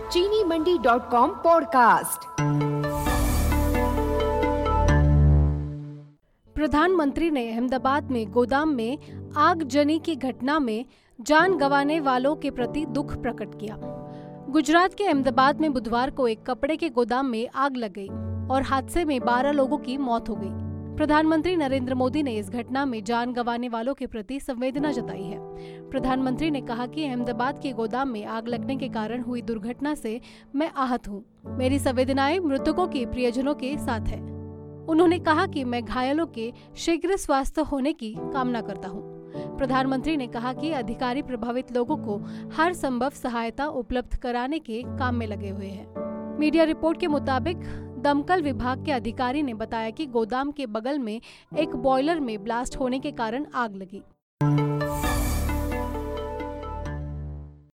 चीनीमंडी.com podcast. प्रधानमंत्री ने अहमदाबाद में गोदाम में आगजनी की घटना में जान गंवाने वालों के प्रति दुख प्रकट किया। गुजरात के अहमदाबाद में बुधवार को एक कपड़े के गोदाम में आग लग गई और हादसे में 12 लोगों की मौत हो गई। प्रधानमंत्री नरेंद्र मोदी ने इस घटना में जान गंवाने वालों के प्रति संवेदना जताई है। प्रधानमंत्री ने कहा कि अहमदाबाद के गोदाम में आग लगने के कारण हुई दुर्घटना से मैं आहत हूँ। मेरी संवेदनाएं मृतकों के प्रियजनों के साथ है। उन्होंने कहा कि मैं घायलों के शीघ्र स्वस्थ होने की कामना करता हूँ। प्रधानमंत्री ने कहा कि अधिकारी प्रभावित लोगों को हर संभव सहायता उपलब्ध कराने के काम में लगे हुए हैं। मीडिया रिपोर्ट के मुताबिक दमकल विभाग के अधिकारी ने बताया कि गोदाम के बगल में एक बॉयलर में ब्लास्ट होने के कारण आग लगी।